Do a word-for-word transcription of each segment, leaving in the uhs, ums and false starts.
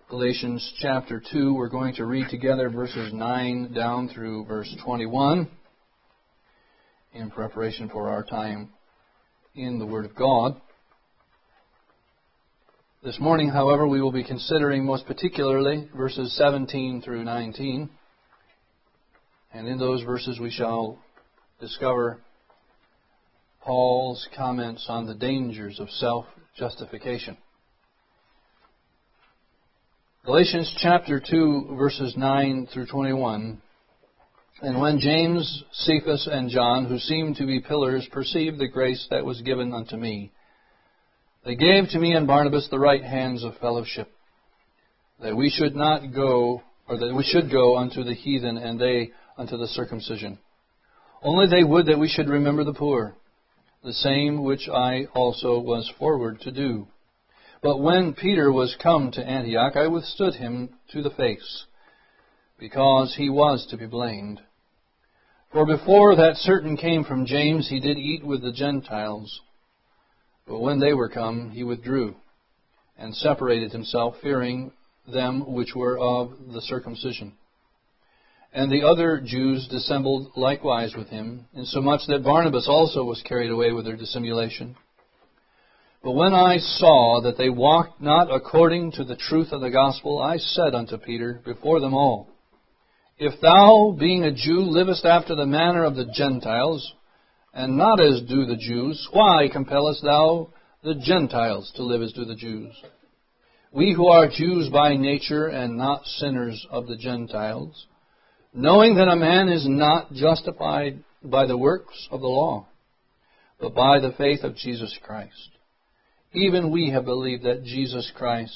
Galatians chapter two. We're going to read together verses nine down through verse twenty-one in preparation for our time in the Word of God. This morning, however, we will be considering most particularly verses seventeen through nineteen. And in those verses we shall discover Paul's comments on the dangers of self-justification. Galatians chapter two, verses nine through twenty-one. And when James, Cephas, and John, who seemed to be pillars, perceived the grace that was given unto me, they gave to me and Barnabas the right hands of fellowship, that we should not go, or that we should go unto the heathen, and they unto the circumcision. Only they would that we should remember the poor, the same which I also was forward to do. But when Peter was come to Antioch, I withstood him to the face, because he was to be blamed. For before that certain came from James, he did eat with the Gentiles. But when they were come, he withdrew, and separated himself, fearing them which were of the circumcision. And the other Jews dissembled likewise with him, insomuch that Barnabas also was carried away with their dissimulation. But when I saw that they walked not according to the truth of the gospel, I said unto Peter before them all, If thou, being a Jew, livest after the manner of the Gentiles, and not as do the Jews, why compellest thou the Gentiles to live as do the Jews? We who are Jews by nature, and not sinners of the Gentiles, knowing that a man is not justified by the works of the law, but by the faith of Jesus Christ. Even we have believed that Jesus Christ,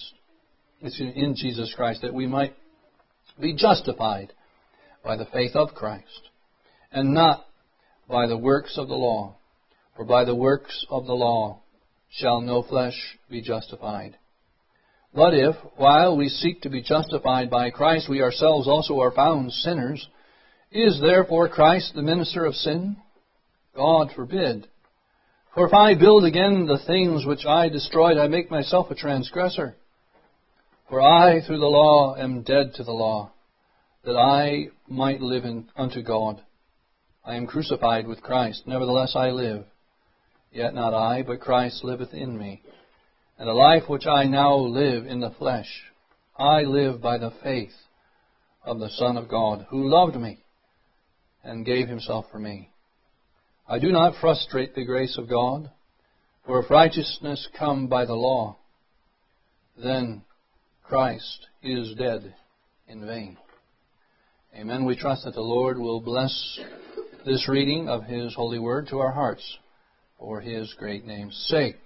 in Jesus Christ, that we might be justified by the faith of Christ, and not by the works of the law. For by the works of the law shall no flesh be justified. But if, while we seek to be justified by Christ, we ourselves also are found sinners, is therefore Christ the minister of sin? God forbid. For if I build again the things which I destroyed, I make myself a transgressor. For I, through the law, am dead to the law, that I might live in, unto God. I am crucified with Christ. Nevertheless I live. Yet not I, but Christ liveth in me. And the life which I now live in the flesh, I live by the faith of the Son of God, who loved me and gave himself for me. I do not frustrate the grace of God, for if righteousness come by the law, then Christ is dead in vain. Amen. We trust that the Lord will bless this reading of His holy word to our hearts for His great name's sake.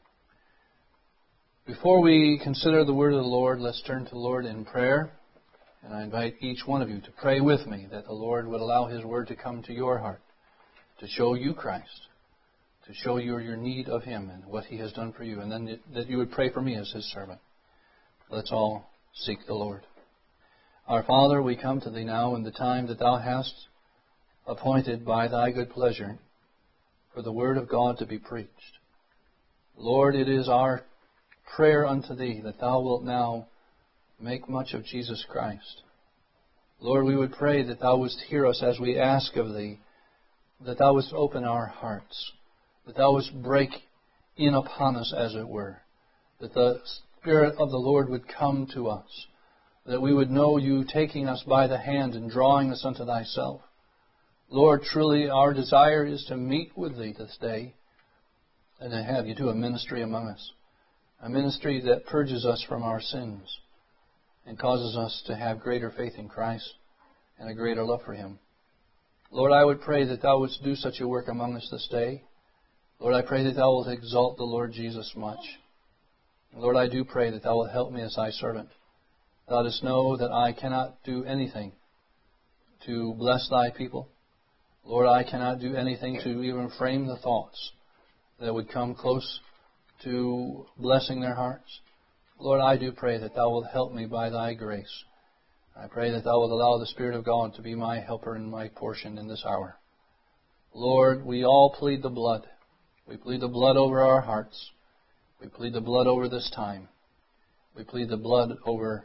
Before we consider the word of the Lord, let's turn to the Lord in prayer. And I invite each one of you to pray with me that the Lord would allow His word to come to your heart, to show you Christ, to show you your need of Him and what He has done for you, and then that you would pray for me as His servant. Let's all seek the Lord. Our Father, we come to Thee now in the time that Thou hast appointed by Thy good pleasure for the word of God to be preached. Lord, it is our prayer unto Thee that Thou wilt now make much of Jesus Christ. Lord, we would pray that Thou wouldst hear us as we ask of Thee, that Thou wouldst open our hearts, that Thou wouldst break in upon us, as it were, that the Spirit of the Lord would come to us, that we would know You taking us by the hand and drawing us unto Thyself. Lord, truly our desire is to meet with Thee this day and to have You do a ministry among us, a ministry that purges us from our sins and causes us to have greater faith in Christ and a greater love for Him. Lord, I would pray that Thou wouldst do such a work among us this day. Lord, I pray that Thou wilt exalt the Lord Jesus much. Lord, I do pray that Thou wilt help me as Thy servant. Thou dost know that I cannot do anything to bless Thy people. Lord, I cannot do anything to even frame the thoughts that would come close to blessing their hearts. Lord, I do pray that Thou wilt help me by Thy grace. I pray that Thou wilt allow the Spirit of God to be my helper and my portion in this hour. Lord, we all plead the blood. We plead the blood over our hearts. We plead the blood over this time. We plead the blood over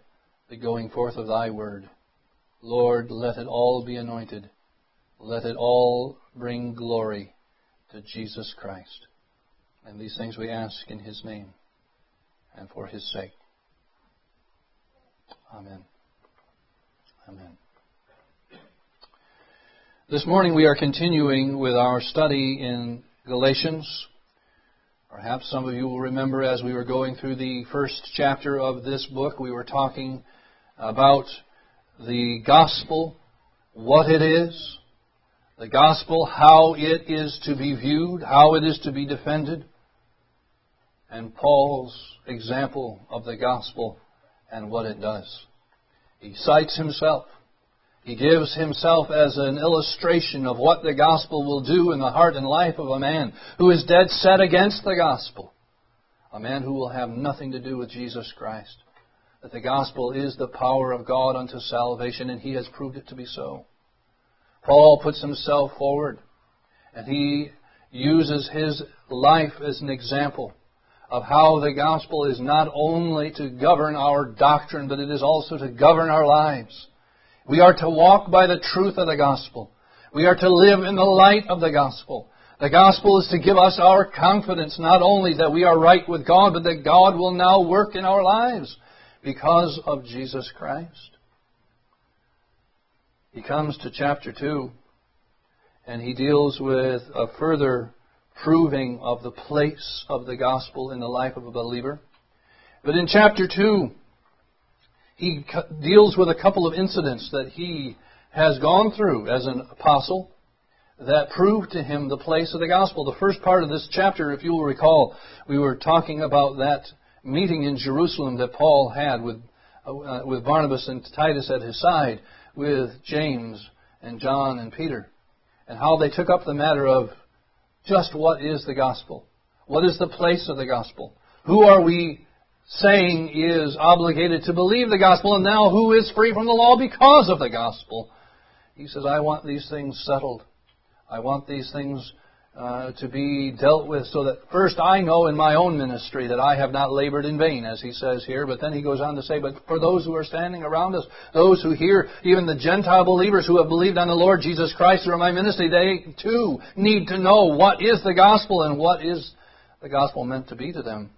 the going forth of Thy word. Lord, let it all be anointed. Let it all bring glory to Jesus Christ. And these things we ask in His name and for His sake. Amen. Amen. This morning we are continuing with our study in Galatians. Perhaps some of you will remember as we were going through the first chapter of this book, we were talking about the gospel, what it is, the gospel, how it is to be viewed, how it is to be defended, and Paul's example of the gospel and what it does. He cites himself. He gives himself as an illustration of what the gospel will do in the heart and life of a man who is dead set against the gospel. A man who will have nothing to do with Jesus Christ. That the gospel is the power of God unto salvation, and he has proved it to be so. Paul puts himself forward, and he uses his life as an example of how the gospel is not only to govern our doctrine, but it is also to govern our lives. We are to walk by the truth of the gospel. We are to live in the light of the gospel. The gospel is to give us our confidence, not only that we are right with God, but that God will now work in our lives because of Jesus Christ. He comes to chapter two, and he deals with a further proving of the place of the gospel in the life of a believer. But in chapter two, he deals with a couple of incidents that he has gone through as an apostle that proved to him the place of the gospel. The first part of this chapter, if you will recall, we were talking about that meeting in Jerusalem that Paul had with uh, with Barnabas and Titus at his side, with James and John and Peter, and how they took up the matter of just what is the gospel? What is the place of the gospel? Who are we saying is obligated to believe the gospel, and now who is free from the law because of the gospel? He says, I want these things settled. I want these things uh, to be dealt with so that first I know in my own ministry that I have not labored in vain, as he says here. But then he goes on to say, but for those who are standing around us, those who hear, even the Gentile believers who have believed on the Lord Jesus Christ through my ministry, they too need to know what is the gospel and what is the gospel meant to be to them.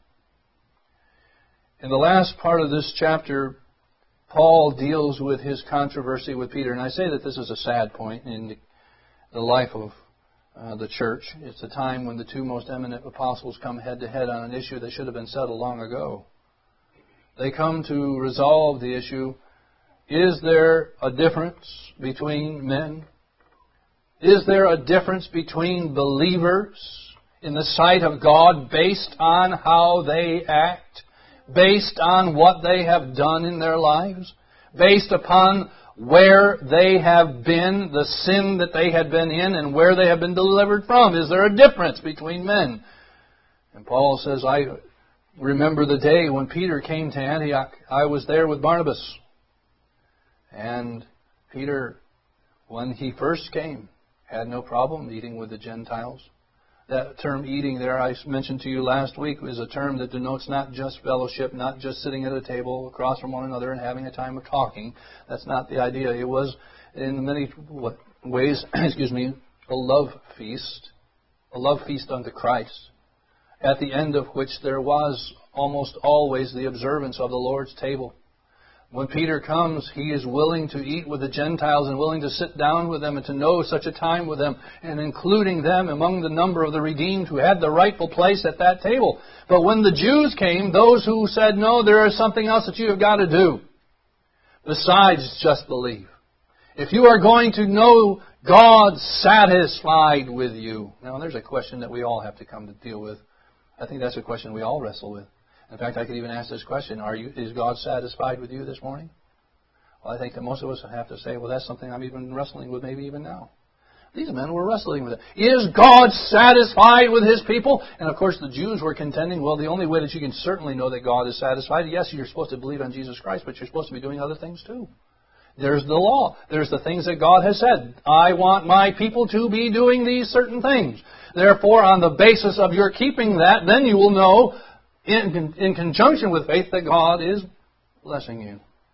In the last part of this chapter, Paul deals with his controversy with Peter. And I say that this is a sad point in the life of uh, the church. It's a time when the two most eminent apostles come head to head on an issue that should have been settled long ago. They come to resolve the issue, is there a difference between men? Is there a difference between believers in the sight of God based on how they act? Based on what they have done in their lives, based upon where they have been, the sin that they had been in, and where they have been delivered from. Is there a difference between men? And Paul says, I remember the day when Peter came to Antioch. I was there with Barnabas. And Peter, when he first came, had no problem eating with the Gentiles. That term eating there I mentioned to you last week is a term that denotes not just fellowship, not just sitting at a table across from one another and having a time of talking. That's not the idea. It was in many ways, excuse me, a love feast, a love feast unto Christ, at the end of which there was almost always the observance of the Lord's table. When Peter comes, he is willing to eat with the Gentiles and willing to sit down with them and to know such a time with them, and including them among the number of the redeemed who had the rightful place at that table. But when the Jews came, those who said, no, there is something else that you have got to do besides just believe. If you are going to know God satisfied with you. Now, there's a question that we all have to come to deal with. I think that's a question we all wrestle with. In fact, I could even ask this question, Are you, is God satisfied with you this morning? Well, I think that most of us have to say, well, that's something I'm even wrestling with maybe even now. These men were wrestling with it. Is God satisfied with His people? And of course, the Jews were contending, well, the only way that you can certainly know that God is satisfied, yes, you're supposed to believe on Jesus Christ, but you're supposed to be doing other things too. There's the law. There's the things that God has said. I want my people to be doing these certain things. Therefore, on the basis of your keeping that, then you will know, in, in conjunction with faith, that God is blessing you.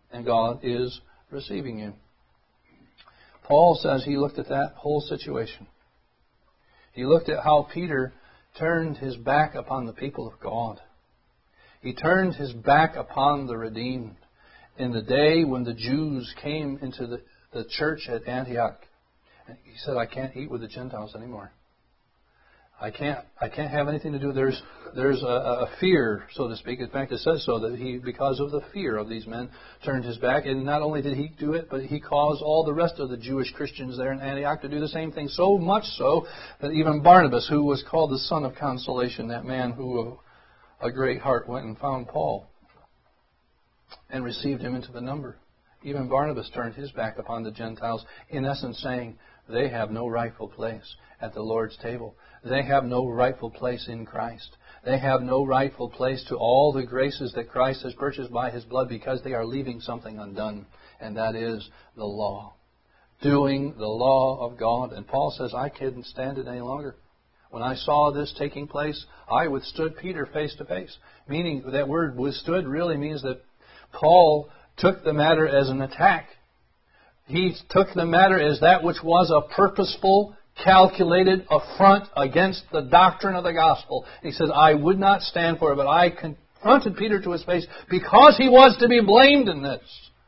and God is receiving you. Paul says he looked at that whole situation. He looked at how Peter turned his back upon the people of God. He turned his back upon the redeemed in the day when the Jews came into the, the church at Antioch. And he said, I can't eat with the Gentiles anymore. I can't I can't have anything to do. There's there's a, a fear, so to speak. In fact, it says so that he, because of the fear of these men, turned his back. And not only did he do it, but he caused all the rest of the Jewish Christians there in Antioch to do the same thing. So much so that even Barnabas, who was called the son of consolation, that man who of a great heart went and found Paul and received him into the number. Even Barnabas turned his back upon the Gentiles, in essence saying, they have no rightful place at the Lord's table. They have no rightful place in Christ. They have no rightful place to all the graces that Christ has purchased by His blood, because they are leaving something undone, and that is the law. Doing the law of God. And Paul says, I couldn't stand it any longer. When I saw this taking place, I withstood Peter face to face. Meaning, that word withstood really means that Paul took the matter as an attack. He took the matter as that which was a purposeful, calculated affront against the doctrine of the gospel. He says, I would not stand for it, but I confronted Peter to his face because he was to be blamed in this.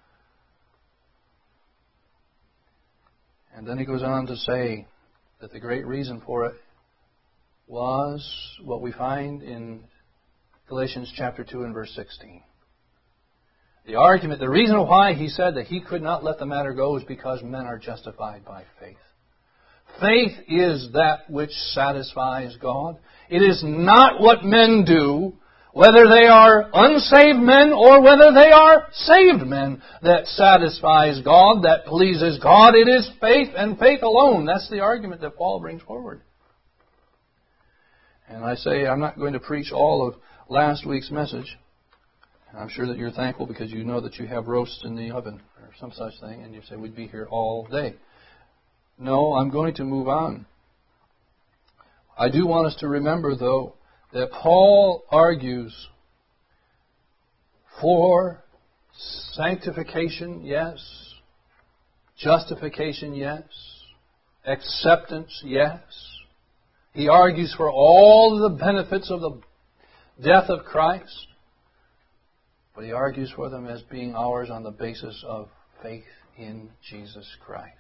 And then he goes on to say that the great reason for it was what we find in Galatians chapter two and verse sixteen. The argument, the reason why he said that he could not let the matter go is because men are justified by faith. Faith is that which satisfies God. It is not what men do, whether they are unsaved men or whether they are saved men, that satisfies God, that pleases God. It is faith and faith alone. That's the argument that Paul brings forward. And I say, I'm not going to preach all of last week's message. I'm sure that you're thankful because you know that you have roast in the oven or some such thing, and you say, we'd be here all day. No, I'm going to move on. I do want us to remember, though, that Paul argues for sanctification, yes. Justification, yes. Acceptance, yes. He argues for all the benefits of the death of Christ. But he argues for them as being ours on the basis of faith in Jesus Christ.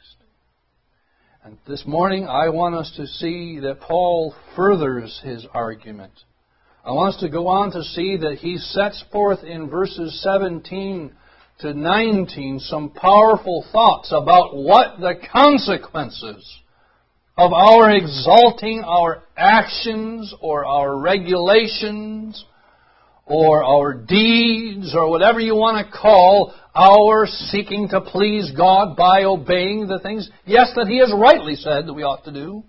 And this morning I want us to see that Paul furthers his argument. I want us to go on to see that he sets forth in verses seventeen to nineteen some powerful thoughts about what the consequences of our exalting our actions or our regulations or our deeds, or whatever you want to call our seeking to please God by obeying the things, yes, that He has rightly said that we ought to do.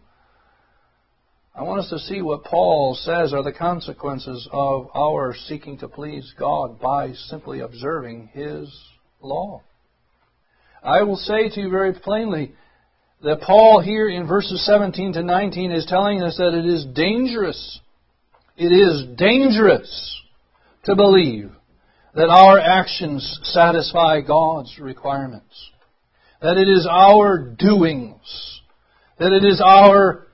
I want us to see what Paul says are the consequences of our seeking to please God by simply observing His law. I will say to you very plainly that Paul here in verses seventeen to nineteen is telling us that it is dangerous. It is dangerous to believe that our actions satisfy God's requirements. That it is our doings. That it is our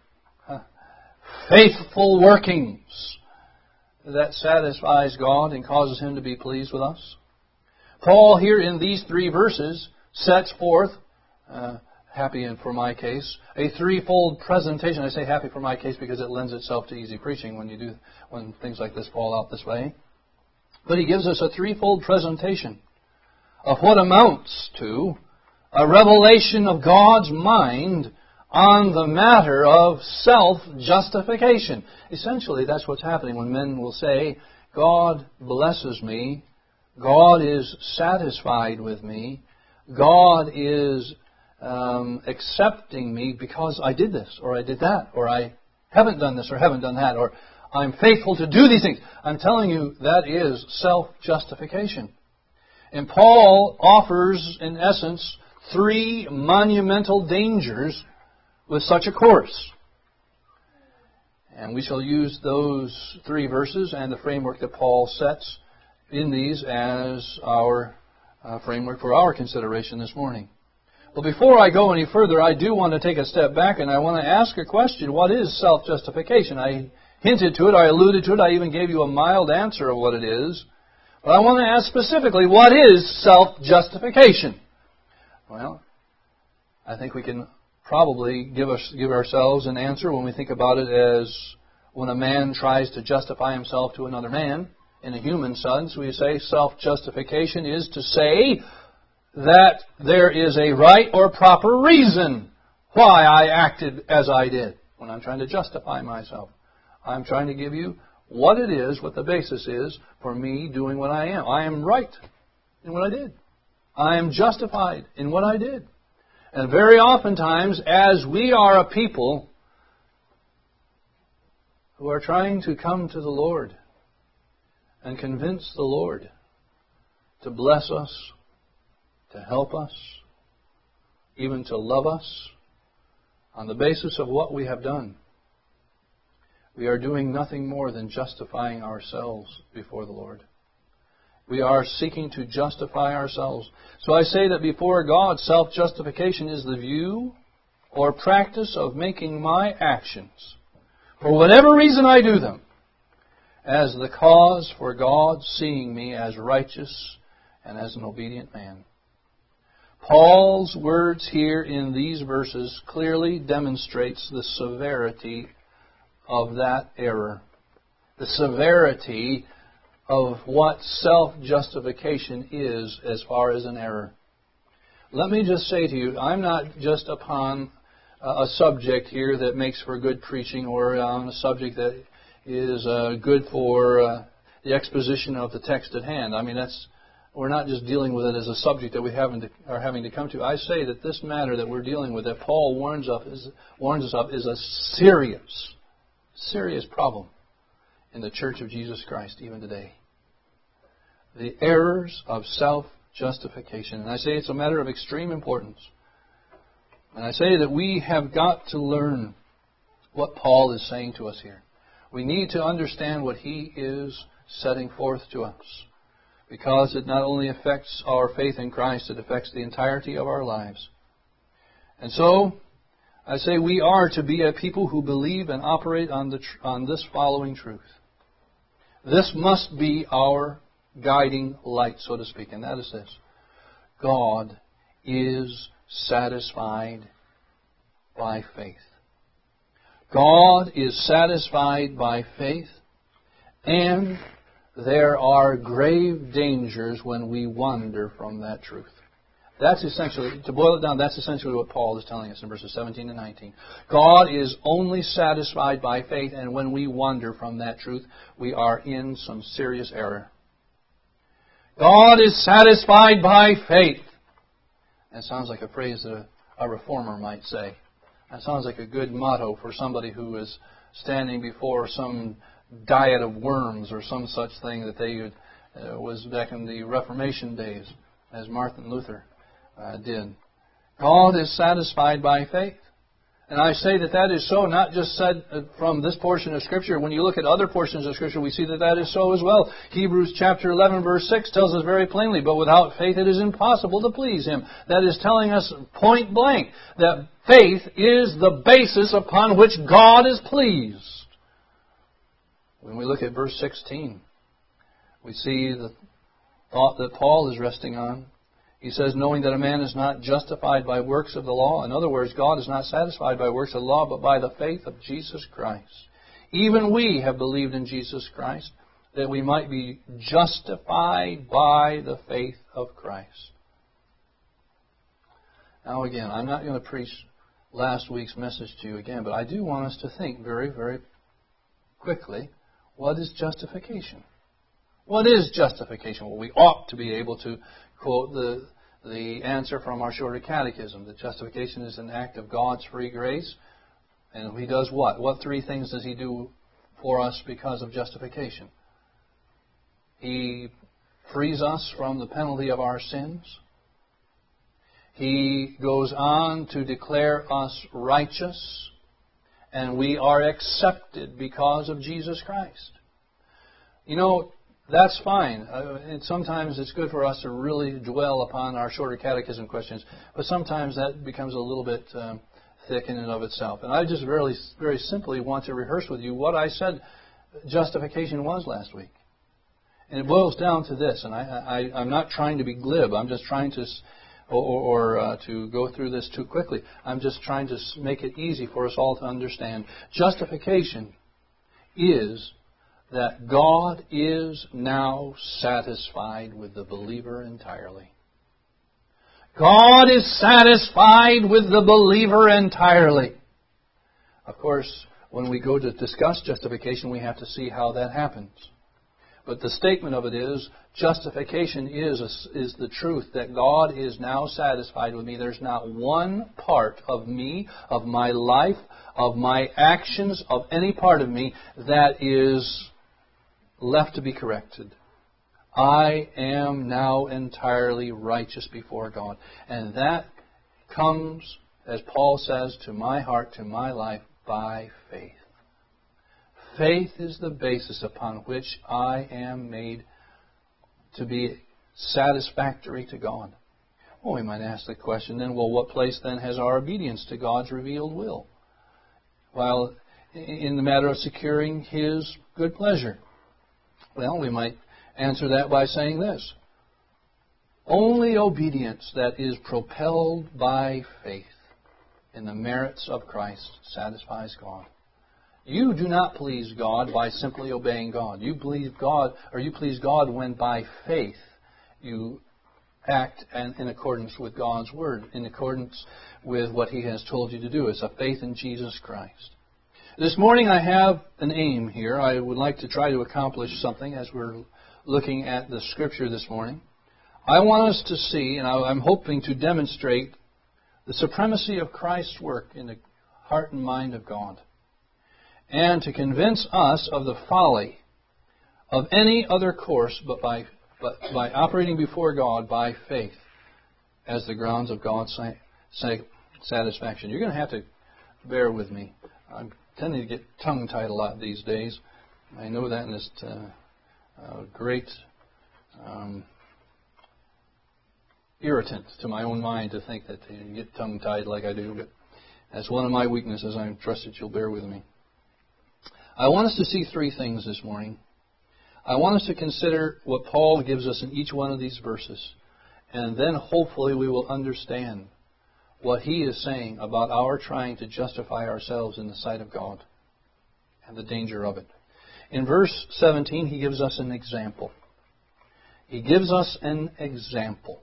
faithful workings that satisfies God and causes Him to be pleased with us. Paul here in these three verses sets forth, uh, happy and for my case, a threefold presentation. I say happy for my case because it lends itself to easy preaching when you do when things like this fall out this way. But he gives us a threefold presentation of what amounts to a revelation of God's mind on the matter of self-justification. Essentially, that's what's happening when men will say, God blesses me, God is satisfied with me, God is um, accepting me because I did this, or I did that, or I haven't done this, or haven't done that, or I'm faithful to do these things. I'm telling you, that is self-justification. And Paul offers, in essence, three monumental dangers with such a course. And we shall use those three verses and the framework that Paul sets in these as our uh, framework for our consideration this morning. Well, before I go any further, I do want to take a step back and I want to ask a question. What is self-justification? I hinted to it, I alluded to it, I even gave you a mild answer of what it is. But I want to ask specifically, what is self-justification? Well, I think we can probably give us give ourselves an answer when we think about it as when a man tries to justify himself to another man. In a human sense, we say self-justification is to say that there is a right or proper reason why I acted as I did. When I'm trying to justify myself, I'm trying to give you what it is, what the basis is for me doing what I am. I am right in what I did. I am justified in what I did. And very oftentimes, as we are a people who are trying to come to the Lord and convince the Lord to bless us, to help us, even to love us, on the basis of what we have done, we are doing nothing more than justifying ourselves before the Lord. We are seeking to justify ourselves. So I say that before God, self-justification is the view or practice of making my actions, for whatever reason I do them, as the cause for God seeing me as righteous and as an obedient man. Paul's words here in these verses clearly demonstrates the severity of that error. The severity of what self-justification is as far as an error. Let me just say to you, I'm not just upon a subject here that makes for good preaching or on a subject that is uh, good for uh, the exposition of the text at hand. I mean, that's we're not just dealing with it as a subject that we haven't to, are having to come to. I say that this matter that we're dealing with, that Paul warns, of, is, warns us of, is a serious, serious problem in the Church of Jesus Christ even today. The errors of self-justification. And I say it's a matter of extreme importance. And I say that we have got to learn what Paul is saying to us here. We need to understand what he is setting forth to us, because it not only affects our faith in Christ, it affects the entirety of our lives. And so, I say we are to be a people who believe and operate on, the, on this following truth. This must be our guiding light, so to speak, and that is this. God is satisfied by faith. God is satisfied by faith, and there are grave dangers when we wander from that truth. That's essentially, to boil it down, that's essentially what Paul is telling us in verses seventeen and nineteen. God is only satisfied by faith, and when we wander from that truth, we are in some serious error. God is satisfied by faith. That sounds like a phrase that a, a reformer might say. That sounds like a good motto for somebody who is standing before some diet of worms or some such thing that they uh, was back in the Reformation days, as Martin Luther uh, did. God is satisfied by faith. And I say that that is so, not just said from this portion of Scripture. When you look at other portions of Scripture, we see that that is so as well. Hebrews chapter eleven, verse six tells us very plainly, but without faith it is impossible to please Him. That is telling us point blank that faith is the basis upon which God is pleased. When we look at verse sixteen, we see the thought that Paul is resting on. He says, knowing that a man is not justified by works of the law. In other words, God is not satisfied by works of the law, but by the faith of Jesus Christ. Even we have believed in Jesus Christ, that we might be justified by the faith of Christ. Now again, I'm not going to preach last week's message to you again, but I do want us to think very, very quickly, what is justification? What is justification? Well, we ought to be able to quote the the answer from our shorter catechism, that justification is an act of God's free grace. And He does what? What three things does He do for us because of justification? He frees us from the penalty of our sins. He goes on to declare us righteous, and we are accepted because of Jesus Christ. You know, That's fine. Uh, and sometimes it's good for us to really dwell upon our shorter catechism questions, but sometimes that becomes a little bit um, thick in and of itself. And I just very, very simply want to rehearse with you what I said justification was last week. And it boils down to this, and I, I, I'm not trying to be glib. I'm just trying to, or, or uh, to go through this too quickly. I'm just trying to make it easy for us all to understand. Justification is that God is now satisfied with the believer entirely. God is satisfied with the believer entirely. Of course, when we go to discuss justification, we have to see how that happens. But the statement of it is, justification is, a, is the truth that God is now satisfied with me. There's not one part of me, of my life, of my actions, of any part of me that is left to be corrected. I am now entirely righteous before God. And that comes, as Paul says, to my heart, to my life, by faith. Faith is the basis upon which I am made to be satisfactory to God. Well, we might ask the question then, well, what place then has our obedience to God's revealed will? While in the matter of securing His good pleasure. Well, we might answer that by saying this. Only obedience that is propelled by faith in the merits of Christ satisfies God. You do not please God by simply obeying God. You please God, or you please God when by faith you act in accordance with God's Word, in accordance with what He has told you to do. It's a faith in Jesus Christ. This morning I have an aim here. I would like to try to accomplish something as we're looking at the Scripture this morning. I want us to see, and I'm hoping to demonstrate, the supremacy of Christ's work in the heart and mind of God, and to convince us of the folly of any other course but by but by operating before God by faith as the grounds of God's satisfaction. You're going to have to bear with me. I'm tending to get tongue-tied a lot these days. I know that, and it's uh, a great um, irritant to my own mind to think that you get tongue-tied like I do, but that's one of my weaknesses. I trust that you'll bear with me. I want us to see three things this morning. I want us to consider what Paul gives us in each one of these verses. And then hopefully we will understand what he is saying about our trying to justify ourselves in the sight of God and the danger of it. In verse seventeen, he gives us an example. He gives us an example.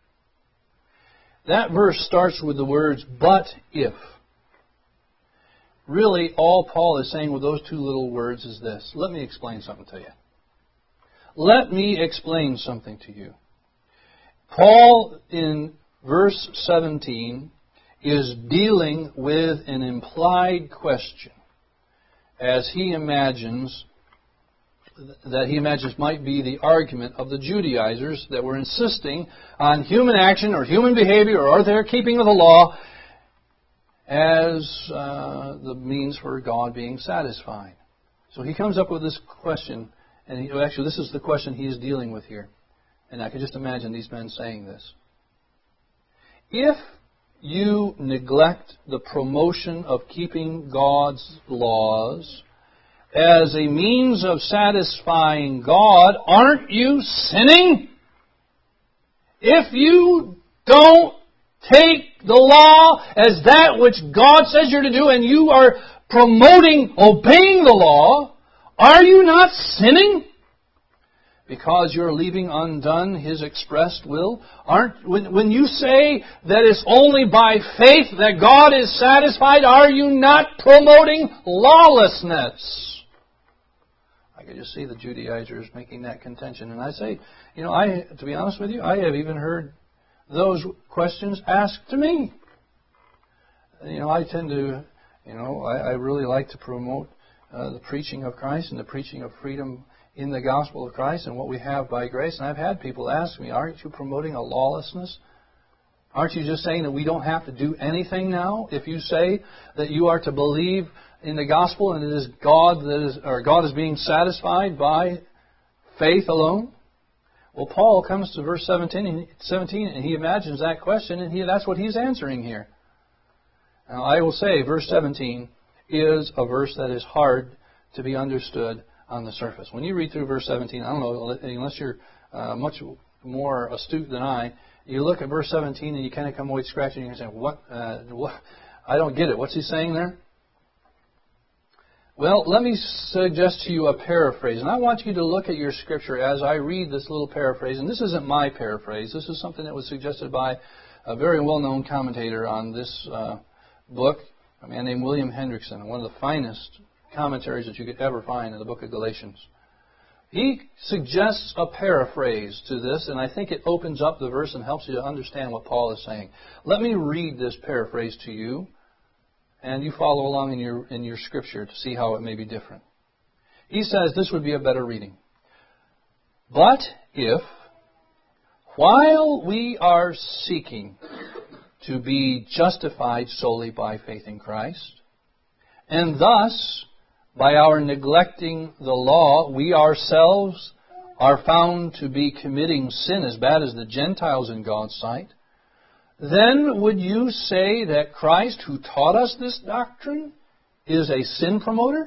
That verse starts with the words, but if. Really, all Paul is saying with those two little words is this. Let me explain something to you. Let me explain something to you. Paul, in verse seventeen, is dealing with an implied question, as he imagines, that he imagines might be the argument of the Judaizers that were insisting on human action or human behavior or their keeping of the law as uh, the means for God being satisfied. So he comes up with this question, and he, actually this is the question he is dealing with here. And I can just imagine these men saying this. If you neglect the promotion of keeping God's laws as a means of satisfying God, aren't you sinning? If you don't take the law as that which God says you're to do, and you are promoting obeying the law, are you not sinning? Because you're leaving undone His expressed will? Aren't when, when you say that it's only by faith that God is satisfied, are you not promoting lawlessness? I can just see the Judaizers making that contention. And I say, you know, I to be honest with you, I have even heard those questions asked to me. You know, I tend to, you know, I, I really like to promote uh, the preaching of Christ and the preaching of freedom in the gospel of Christ and what we have by grace. And I've had people ask me, aren't you promoting a lawlessness? Aren't you just saying that we don't have to do anything now? If you say that you are to believe in the gospel and it is God that is, or God is being satisfied by Faith alone? Well, Paul comes to verse seventeen, seventeen and he imagines that question, and he, that's what he's answering here. Now, I will say, verse seventeen is a verse that is hard to be understood on the surface. When you read through verse seventeen, I don't know, unless you're uh, much more astute than I, you look at verse seventeen and you kind of come away scratching and you say, what, uh, what? I don't get it. What's he saying there? Well, let me suggest to you a paraphrase. And I want you to look at your scripture as I read this little paraphrase. And this isn't my paraphrase. This is something that was suggested by a very well-known commentator on this uh, book, a man named William Hendrickson, one of the finest commentaries that you could ever find in the book of Galatians. He suggests a paraphrase to this, and I think it opens up the verse and helps you to understand what Paul is saying. Let me read this paraphrase to you, and you follow along in your in your scripture to see how it may be different. He says this would be a better reading. But if, while we are seeking to be justified solely by faith in Christ, and thus, by our neglecting the law, we ourselves are found to be committing sin as bad as the Gentiles in God's sight, then would you say that Christ, who taught us this doctrine, is a sin promoter?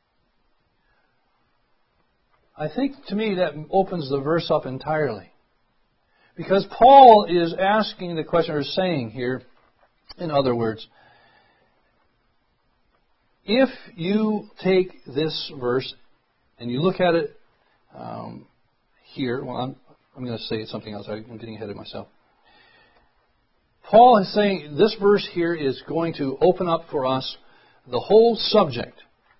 I think, to me, that opens the verse up entirely. Because Paul is asking the question, or saying here, in other words, if you take this verse and you look at it um, here, well, I'm, I'm going to say something else. I'm getting ahead of myself. Paul is saying this verse here is going to open up for us the whole subject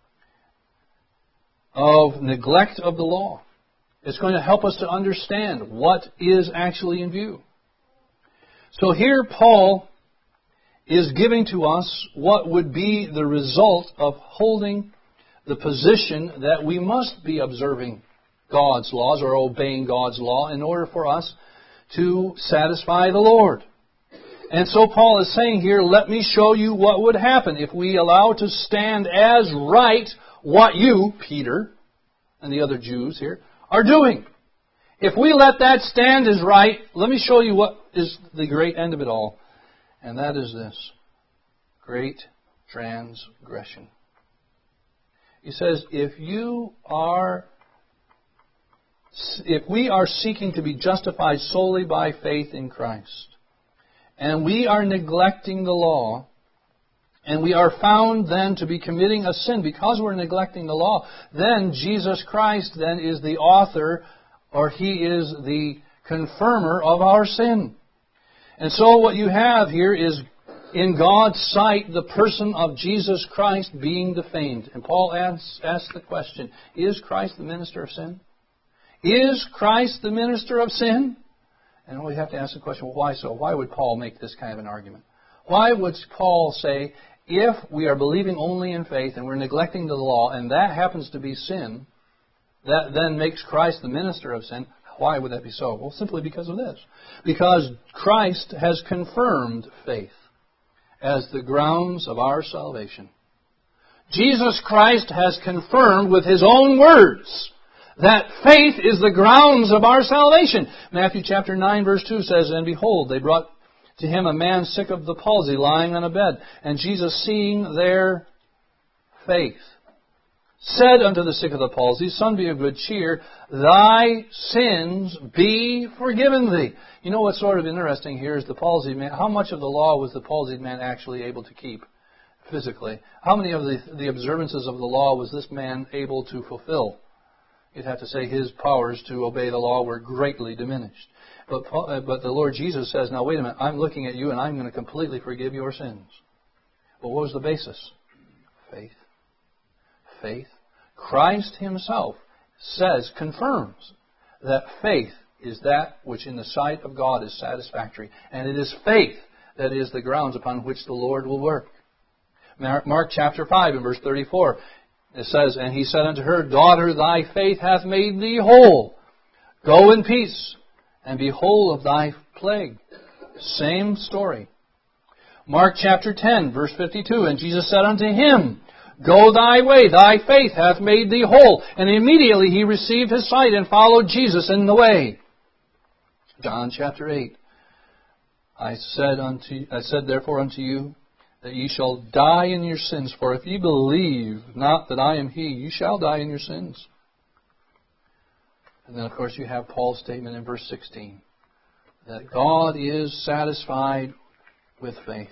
of neglect of the law. It's going to help us to understand what is actually in view. So here Paul is giving to us what would be the result of holding the position that we must be observing God's laws or obeying God's law in order for us to satisfy the Lord. And so Paul is saying here, let me show you what would happen if we allow to stand as right what you, Peter, and the other Jews here, are doing. If we let that stand as right, let me show you what is the great end of it all. And that is this: great transgression. He says, if you are, if we are seeking to be justified solely by faith in Christ, and we are neglecting the law, and we are found then to be committing a sin because we're neglecting the law, then Jesus Christ then is the author, or He is the confirmer of our sin. And so what you have here is, in God's sight, the person of Jesus Christ being defamed. And Paul asks, asks the question, is Christ the minister of sin? Is Christ the minister of sin? And we have to ask the question, well, why so? Why would Paul make this kind of an argument? Why would Paul say, if we are believing only in faith and we're neglecting the law, and that happens to be sin, that then makes Christ the minister of sin? Why would that be so? Well, simply because of this. Because Christ has confirmed faith as the grounds of our salvation. Jesus Christ has confirmed with His own words that faith is the grounds of our salvation. Matthew chapter nine verse two says, and behold, they brought to Him a man sick of the palsy lying on a bed. And Jesus, seeing their faith, said unto the sick of the palsy, Son, be of good cheer, thy sins be forgiven thee. You know what's sort of interesting here is the palsied man. How much of the law was the palsied man actually able to keep physically? How many of the, the observances of the law was this man able to fulfill? You'd have to say his powers to obey the law were greatly diminished. But, but the Lord Jesus says, now wait a minute, I'm looking at you and I'm going to completely forgive your sins. Well, what was the basis? Faith. Faith. Christ Himself says, confirms, that faith is that which in the sight of God is satisfactory. And it is faith that is the grounds upon which the Lord will work. Mark chapter five and verse thirty-four, it says, and He said unto her, Daughter, thy faith hath made thee whole. Go in peace, and be whole of thy plague. Same story. Mark chapter ten, verse fifty-two, and Jesus said unto him, Go thy way, thy faith hath made thee whole. And immediately he received his sight and followed Jesus in the way. John chapter eight. I said unto I said therefore unto you, that ye shall die in your sins. For if ye believe not that I am He, you shall die in your sins. And then, of course, you have Paul's statement in verse sixteen, that God is satisfied with faith.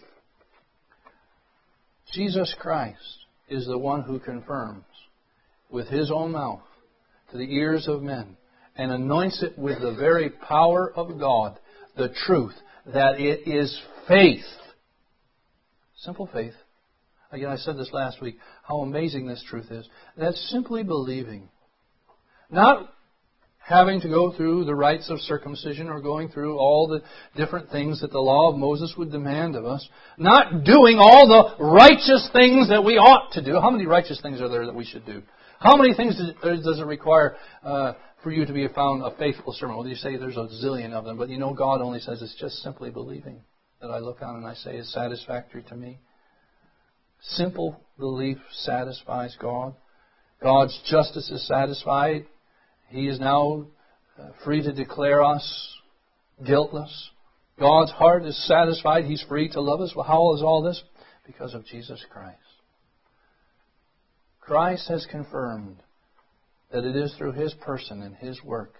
Jesus Christ is the one who confirms with His own mouth to the ears of men and anoints it with the very power of God, the truth, that it is faith. Simple faith. Again, I said this last week, how amazing this truth is. That's simply believing. Not having to go through the rites of circumcision or going through all the different things that the law of Moses would demand of us. Not doing all the righteous things that we ought to do. How many righteous things are there that we should do? How many things does it require uh, for you to be found a faithful servant? Well, you say there's a zillion of them, but you know God only says it's just simply believing that I look on and I say is satisfactory to me. Simple belief satisfies God. God's justice is satisfied. He is now free to declare us guiltless. God's heart is satisfied. He's free to love us. Well, how is all this? Because of Jesus Christ. Christ has confirmed that it is through His person and His work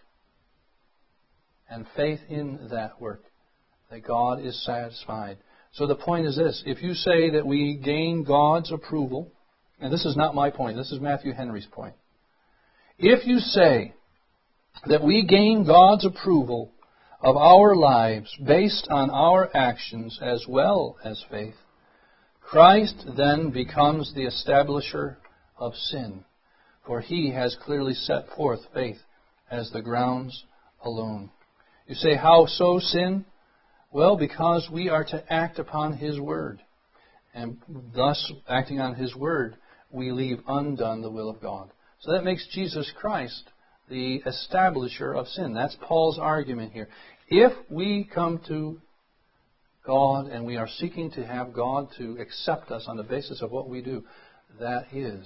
and faith in that work that God is satisfied. So the point is this. If you say that we gain God's approval, and this is not my point, this is Matthew Henry's point. If you say that we gain God's approval of our lives based on our actions as well as faith, Christ then becomes the establisher of sin, for He has clearly set forth faith as the grounds alone. You say, how so sin? Well, because we are to act upon His Word. And thus, acting on His Word, we leave undone the will of God. So that makes Jesus Christ the establisher of sin. That's Paul's argument here. If we come to God and we are seeking to have God to accept us on the basis of what we do, that is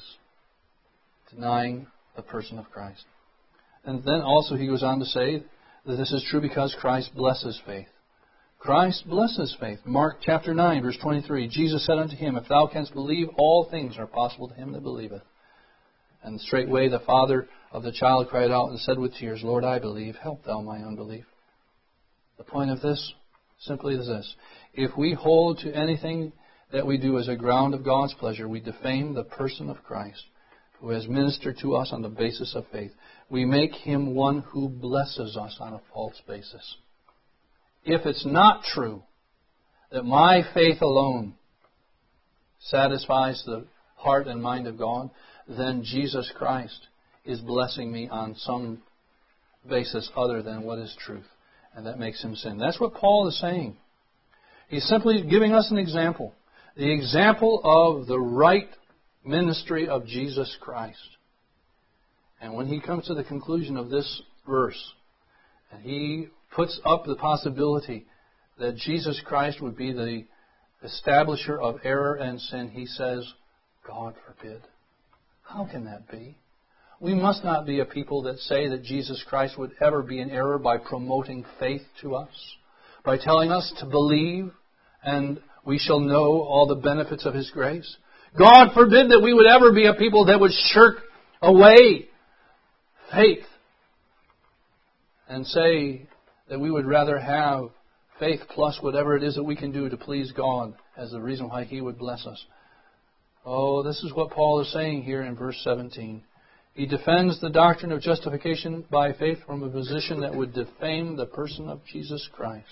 denying the person of Christ. And then also he goes on to say that this is true because Christ blesses faith. Christ blesses faith. Mark chapter nine, verse twenty-three. Jesus said unto him, if thou canst believe, all things are possible to him that believeth. And straightway the father of the child cried out and said with tears, Lord, I believe, help thou my unbelief. The point of this simply is this. If we hold to anything that we do as a ground of God's pleasure, we defame the person of Christ, who has ministered to us on the basis of faith. We make Him one who blesses us on a false basis. If it's not true that my faith alone satisfies the heart and mind of God, then Jesus Christ is blessing me on some basis other than what is truth. And that makes Him sin. That's what Paul is saying. He's simply giving us an example. The example of the right ministry of Jesus Christ. And when he comes to the conclusion of this verse, and he puts up the possibility that Jesus Christ would be the establisher of error and sin, he says, God forbid. How can that be? We must not be a people that say that Jesus Christ would ever be in error by promoting faith to us, by telling us to believe and we shall know all the benefits of His grace. God forbid that we would ever be a people that would shirk away faith and say that we would rather have faith plus whatever it is that we can do to please God as the reason why He would bless us. Oh, this is what Paul is saying here in verse seventeen. He defends the doctrine of justification by faith from a position that would defame the person of Jesus Christ.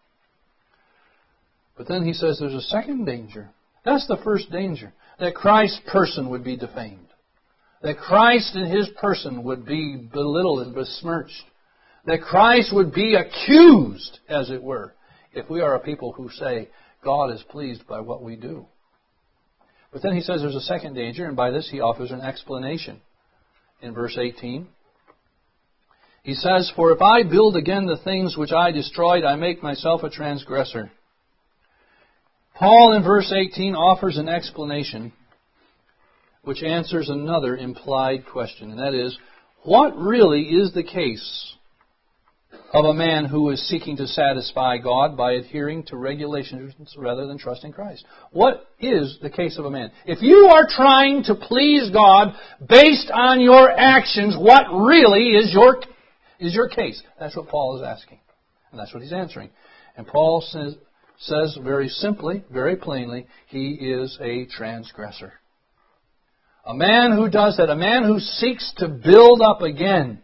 But then he says there's a second danger. That's the first danger. That Christ's person would be defamed. That Christ in His person would be belittled and besmirched. That Christ would be accused, as it were, if we are a people who say God is pleased by what we do. But then he says there's a second danger, and by this he offers an explanation. In verse eighteen, he says, for if I build again the things which I destroyed, I make myself a transgressor. Paul in verse eighteen offers an explanation which answers another implied question, and that is, what really is the case of a man who is seeking to satisfy God by adhering to regulations rather than trusting Christ? What is the case of a man? If you are trying to please God based on your actions, what really is your is your case? That's what Paul is asking. And that's what he's answering. And Paul says, says very simply, very plainly, he is a transgressor. A man who does that, a man who seeks to build up again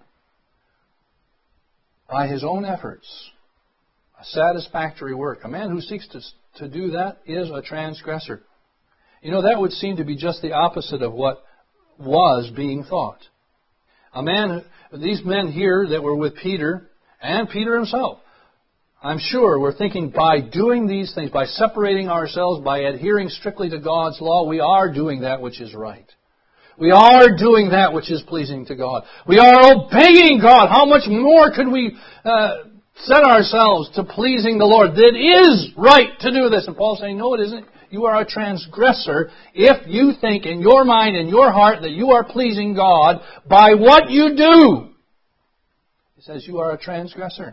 by his own efforts a satisfactory work. A man who seeks to, to do that is a transgressor. You know, that would seem to be just the opposite of what was being thought. A man, these men here that were with Peter, and Peter himself, I'm sure we're thinking by doing these things, by separating ourselves, by adhering strictly to God's law, we are doing that which is right. We are doing that which is pleasing to God. We are obeying God. How much more could we uh, set ourselves to pleasing the Lord? It is right to do this. And Paul's saying, no, it isn't. You are a transgressor if you think in your mind and your heart that you are pleasing God by what you do. He says you are a transgressor.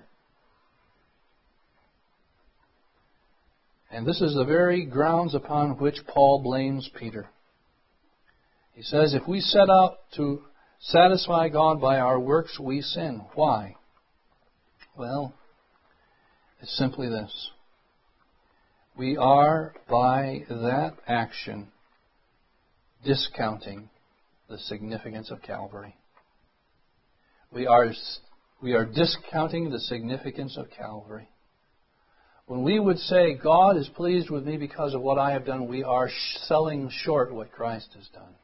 And this is the very grounds upon which Paul blames Peter. He says, if we set out to satisfy God by our works, we sin. Why? Well, it's simply this. We are, by that action, discounting the significance of Calvary. We are, we are discounting the significance of Calvary. When we would say, God is pleased with me because of what I have done, we are selling short what Christ has done.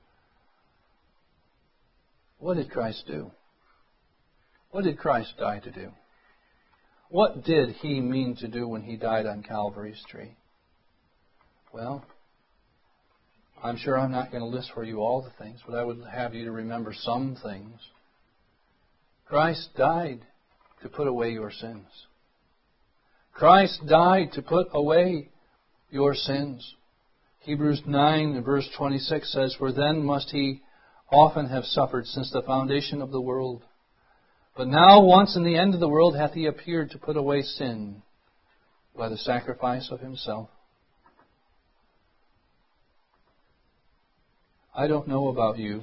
What did Christ do? What did Christ die to do? What did He mean to do when He died on Calvary's tree? Well, I'm sure I'm not going to list for you all the things, but I would have you to remember some things. Christ died to put away your sins. Christ died to put away your sins. Hebrews nine and verse twenty-six says, for then must He often have suffered since the foundation of the world. But now once in the end of the world hath He appeared to put away sin by the sacrifice of Himself. I don't know about you,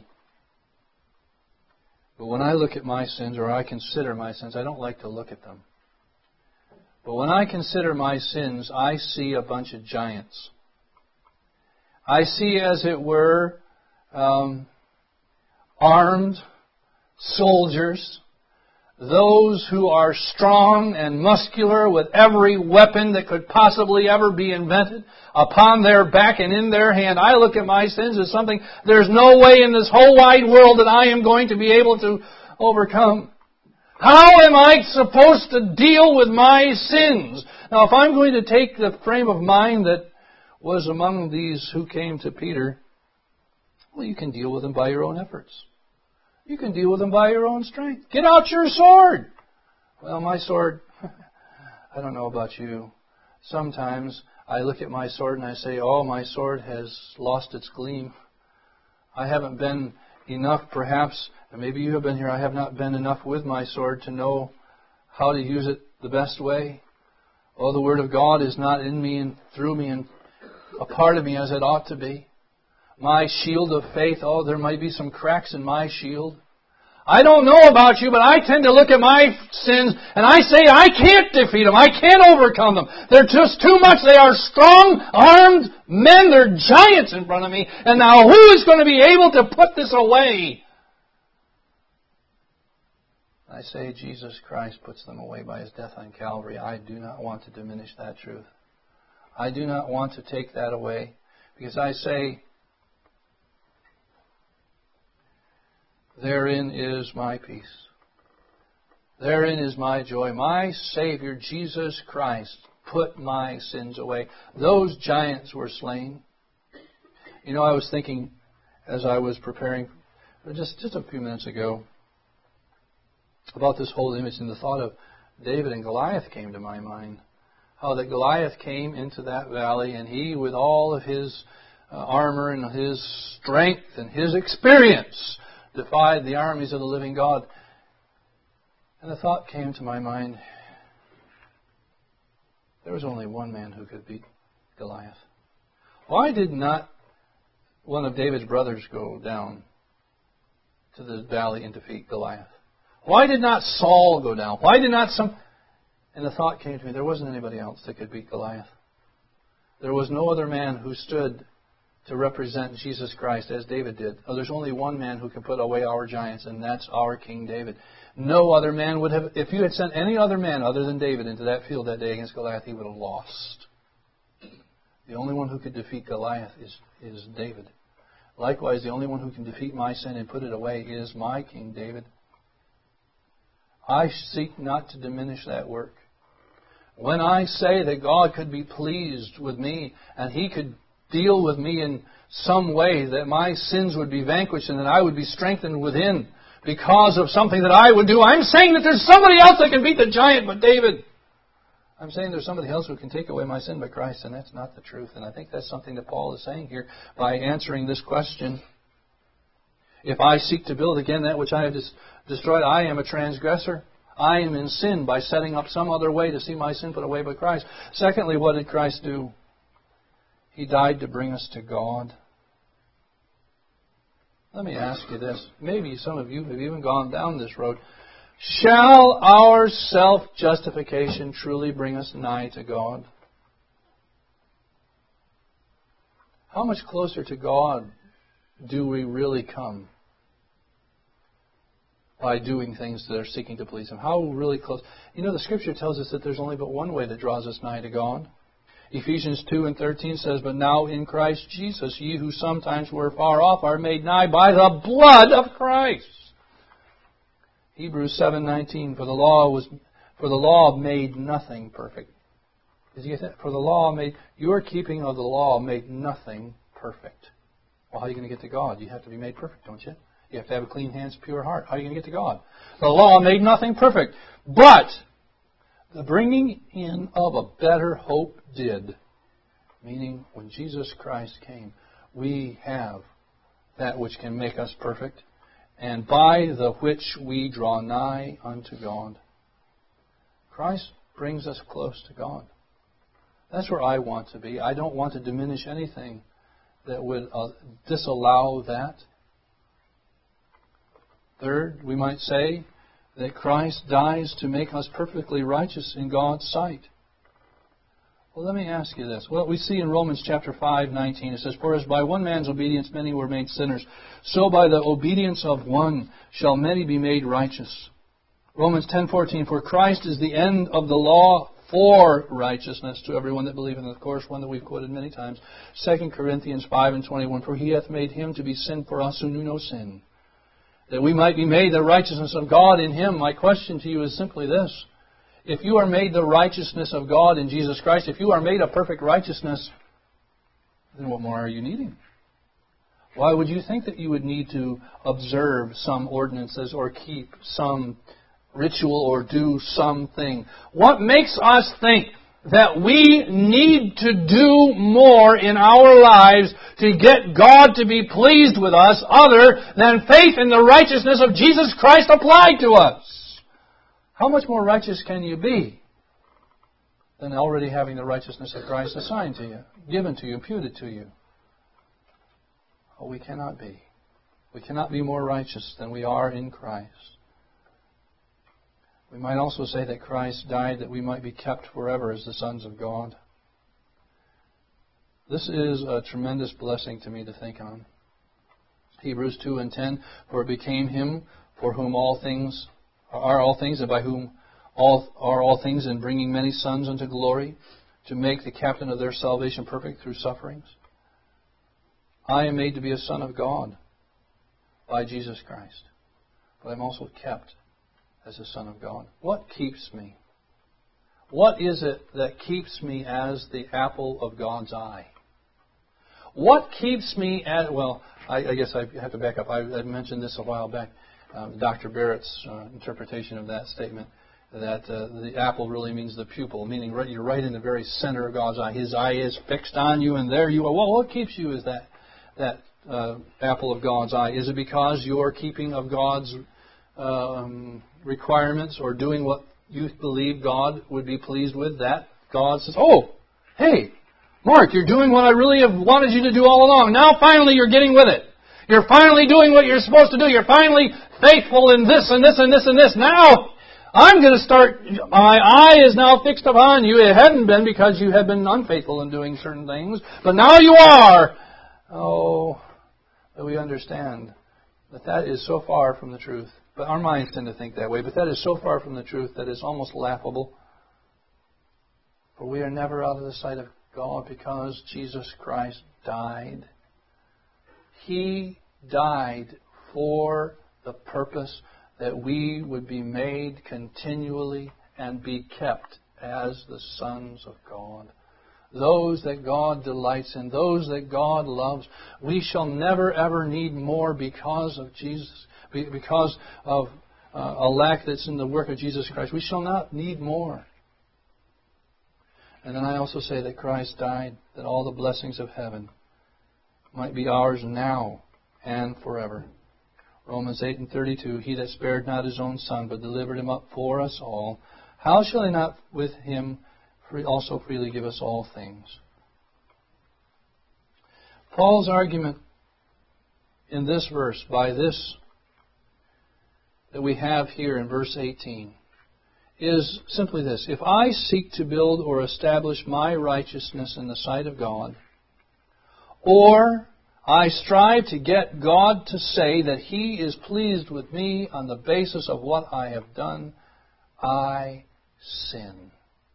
but when I look at my sins, or I consider my sins, I don't like to look at them. But when I consider my sins, I see a bunch of giants. I see, as it were, um, armed soldiers, those who are strong and muscular with every weapon that could possibly ever be invented upon their back and in their hand. I look at my sins as something there's no way in this whole wide world that I am going to be able to overcome. How am I supposed to deal with my sins? Now, if I'm going to take the frame of mind that was among these who came to Peter, well, you can deal with them by your own efforts. You can deal with them by your own strength. Get out your sword. Well, my sword, I don't know about you. Sometimes I look at my sword and I say, oh, my sword has lost its gleam. I haven't been enough, perhaps, and maybe you have been here, I have not been enough with my sword to know how to use it the best way. Oh, the Word of God is not in me and through me and a part of me as it ought to be. My shield of faith, oh, there might be some cracks in my shield. I don't know about you, but I tend to look at my sins and I say I can't defeat them. I can't overcome them. They're just too much. They are strong, armed men. They're giants in front of me. And now who is going to be able to put this away? I say Jesus Christ puts them away by His death on Calvary. I do not want to diminish that truth. I do not want to take that away, because I say, therein is my peace. Therein is my joy. My Savior, Jesus Christ, put my sins away. Those giants were slain. You know, I was thinking as I was preparing, just, just a few minutes ago, about this whole image, and the thought of David and Goliath came to my mind. How that Goliath came into that valley, and he, with all of his uh, armor and his strength and his experience defied the armies of the living God. And the thought came to my mind, there was only one man who could beat Goliath. Why did not one of David's brothers go down to the valley and defeat Goliath? Why did not Saul go down? Why did not some... And the thought came to me, there wasn't anybody else that could beat Goliath. There was no other man who stood to represent Jesus Christ as David did. Oh, there's only one man who can put away our giants, and that's our King David. No other man would have... If you had sent any other man other than David into that field that day against Goliath, he would have lost. The only one who could defeat Goliath is, is David. Likewise, the only one who can defeat my sin and put it away is my King David. I seek not to diminish that work. When I say that God could be pleased with me and He could deal with me in some way, that my sins would be vanquished and that I would be strengthened within because of something that I would do, I'm saying that there's somebody else that can beat the giant but David. I'm saying there's somebody else who can take away my sin but Christ, and that's not the truth. And I think that's something that Paul is saying here by answering this question. If I seek to build again that which I have dis- destroyed, I am a transgressor. I am in sin by setting up some other way to see my sin put away by Christ. Secondly, what did Christ do? He died to bring us to God. Let me ask you this. Maybe some of you have even gone down this road. Shall our self-justification truly bring us nigh to God? How much closer to God do we really come by doing things that are seeking to please Him? How really close? You know, the Scripture tells us that there's only but one way that draws us nigh to God. Ephesians two and thirteen says, "But now in Christ Jesus, ye who sometimes were far off are made nigh by the blood of Christ." Hebrews seven nineteen, "For the law was, for the law made nothing perfect." Did you get that? For the law made, your keeping of the law made nothing perfect. Well, how are you going to get to God? You have to be made perfect, don't you? You have to have a clean hands, pure heart. How are you going to get to God? The law made nothing perfect. But the bringing in of a better hope did. Meaning, when Jesus Christ came, we have that which can make us perfect, and by the which we draw nigh unto God. Christ brings us close to God. That's where I want to be. I don't want to diminish anything that would uh, disallow that. Third, we might say that Christ dies to make us perfectly righteous in God's sight. Well, let me ask you this. Well, we see in Romans chapter five, nineteen, it says, "For as by one man's obedience many were made sinners, so by the obedience of one shall many be made righteous." Romans ten fourteen, "For Christ is the end of the law for righteousness to everyone that believeth." And of course, one that we've quoted many times. Second Corinthians five and twenty-one, "For He hath made Him to be sin for us who knew no sin, that we might be made the righteousness of God in Him." My question to you is simply this. If you are made the righteousness of God in Jesus Christ, if you are made a perfect righteousness, then what more are you needing? Why would you think that you would need to observe some ordinances or keep some ritual or do something? What makes us think that we need to do more in our lives to get God to be pleased with us other than faith in the righteousness of Jesus Christ applied to us? How much more righteous can you be than already having the righteousness of Christ assigned to you, given to you, imputed to you? Oh, we cannot be. We cannot be more righteous than we are in Christ. We might also say that Christ died that we might be kept forever as the sons of God. This is a tremendous blessing to me to think on. Hebrews two and ten, "For it became Him for whom all things are all things, and by whom all are all things, in bringing many sons unto glory, to make the captain of their salvation perfect through sufferings." I am made to be a son of God by Jesus Christ, but I'm also kept as a son of God. What keeps me? What is it that keeps me as the apple of God's eye? What keeps me as, well, I, I guess I have to back up. I, I mentioned this a while back, uh, Doctor Barrett's uh, interpretation of that statement. that uh, the apple really means the pupil, meaning right, you're right in the very center of God's eye. His eye is fixed on you, and there you are. Well, what keeps you is that that uh, apple of God's eye? Is it because you're keeping of God's um, requirements or doing what you believe God would be pleased with? That God says, oh, hey, Mark, you're doing what I really have wanted you to do all along. Now finally you're getting with it. You're finally doing what you're supposed to do. You're finally faithful in this and this and this and this. Now I'm going to start, my eye is now fixed upon you. It hadn't been because you had been unfaithful in doing certain things, but now you are. Oh, that we understand that that is so far from the truth. But our minds tend to think that way, but that is so far from the truth that it's almost laughable. For we are never out of the sight of God because Jesus Christ died. He died for the purpose that we would be made continually and be kept as the sons of God. Those that God delights in, those that God loves. We shall never ever need more because of Jesus, because of uh, a lack that's in the work of Jesus Christ. We shall not need more. And then I also say that Christ died, that all the blessings of heaven might be ours now and forever. Romans eight and thirty-two, He that spared not His own Son, but delivered Him up for us all, how shall He not with Him also freely give us all things? Paul's argument in this verse, by this that we have here in verse eighteen, is simply this. If I seek to build or establish my righteousness in the sight of God, or I strive to get God to say that He is pleased with me on the basis of what I have done, I sin.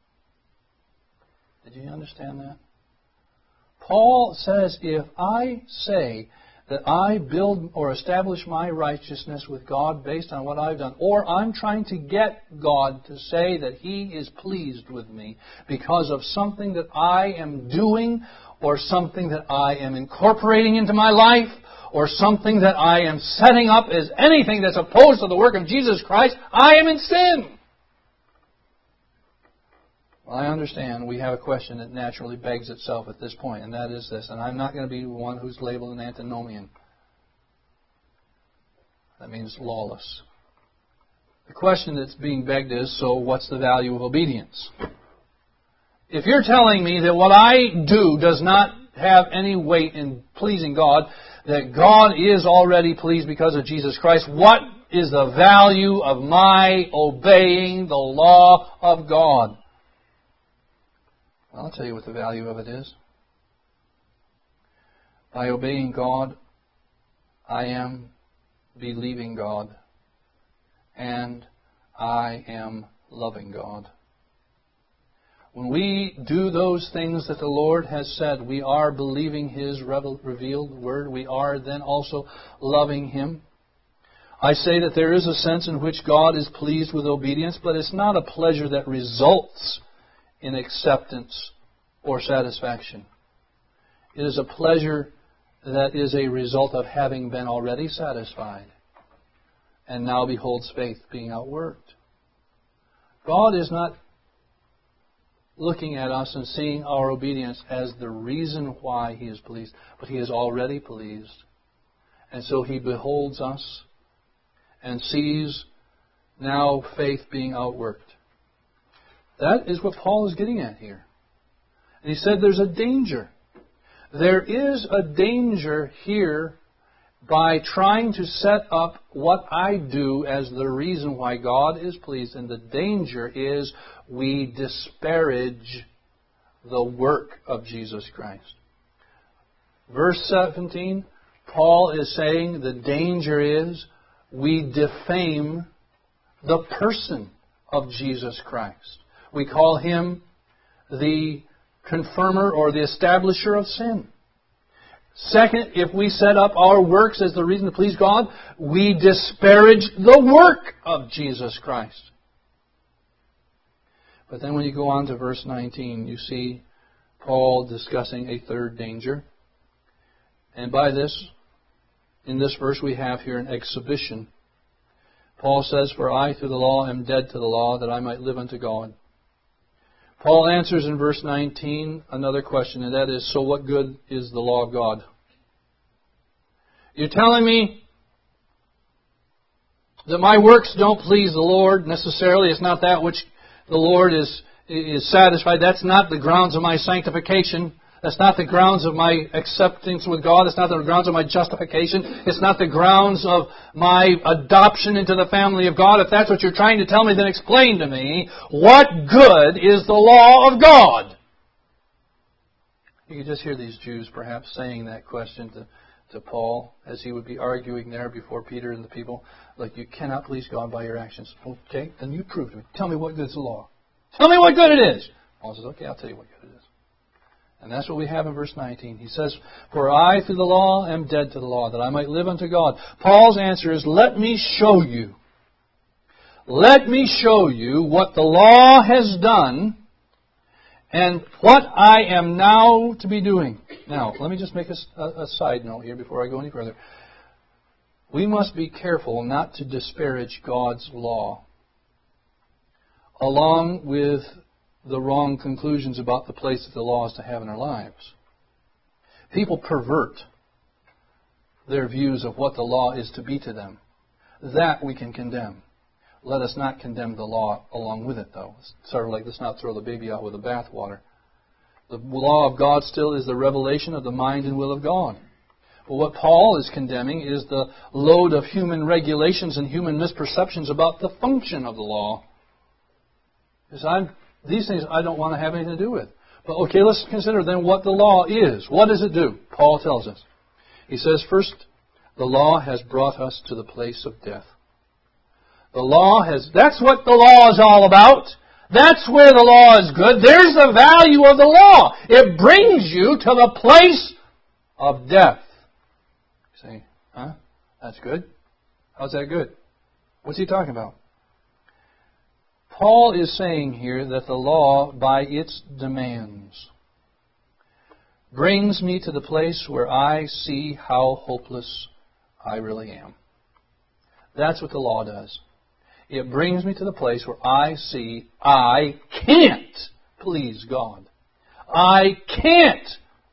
Did you understand that? Paul says, if I say that I build or establish my righteousness with God based on what I've done, or I'm trying to get God to say that He is pleased with me because of something that I am doing, or something that I am incorporating into my life, or something that I am setting up as anything that's opposed to the work of Jesus Christ, I am in sin. Well, I understand we have a question that naturally begs itself at this point, and that is this, and I'm not going to be one who's labeled an antinomian. That means lawless. The question that's being begged is, so what's the value of obedience? If you're telling me that what I do does not have any weight in pleasing God, that God is already pleased because of Jesus Christ, what is the value of my obeying the law of God? Well, I'll tell you what the value of it is. By obeying God, I am believing God, and I am loving God. When we do those things that the Lord has said, we are believing His revealed Word. We are then also loving Him. I say that there is a sense in which God is pleased with obedience, but it's not a pleasure that results in acceptance or satisfaction. It is a pleasure that is a result of having been already satisfied and now beholds faith being outworked. God is not looking at us and seeing our obedience as the reason why He is pleased, but He is already pleased. And so He beholds us and sees now faith being outworked. That is what Paul is getting at here. And he said there's a danger. There is a danger here by trying to set up what I do as the reason why God is pleased. And the danger is we disparage the work of Jesus Christ. Verse seventeen, Paul is saying the danger is we defame the person of Jesus Christ. We call Him the confirmer or the establisher of sin. Second, if we set up our works as the reason to please God, we disparage the work of Jesus Christ. But then when you go on to verse nineteen, you see Paul discussing a third danger. And by this, in this verse we have here an exhibition. Paul says, "For I through the law am dead to the law, that I might live unto God." Paul answers in verse nineteen another question, and that is, so what good is the law of God? You're telling me that my works don't please the Lord necessarily. It's not that which the Lord is, is satisfied. That's not the grounds of my sanctification. That's not the grounds of my acceptance with God. It's not the grounds of my justification. It's not the grounds of my adoption into the family of God. If that's what you're trying to tell me, then explain to me, what good is the law of God? You could just hear these Jews perhaps saying that question to, to Paul as he would be arguing there before Peter and the people. Like, you cannot please God by your actions. Okay, then you prove to me. Tell me what good is the law. Tell me what good it is. Paul says, okay, I'll tell you what good it is. And that's what we have in verse nineteen. He says, "For I through the law am dead to the law, that I might live unto God." Paul's answer is, let me show you. Let me show you what the law has done and what I am now to be doing. Now, let me just make a, a side note here before I go any further. We must be careful not to disparage God's law, along with the wrong conclusions about the place that the law is to have in our lives. People pervert their views of what the law is to be to them. That we can condemn. Let us not condemn the law along with it, though. It's sort of like, let's not throw the baby out with the bathwater. The law of God still is the revelation of the mind and will of God. But what Paul is condemning is the load of human regulations and human misperceptions about the function of the law. Because I'm These things I don't want to have anything to do with. But okay, let's consider then what the law is. What does it do? Paul tells us. He says, first, the law has brought us to the place of death. The law has, that's what the law is all about. That's where the law is good. There's the value of the law. It brings you to the place of death. You say, huh? That's good? How's that good? What's he talking about? Paul is saying here that the law, by its demands, brings me to the place where I see how hopeless I really am. That's what the law does. It brings me to the place where I see I can't please God. I can't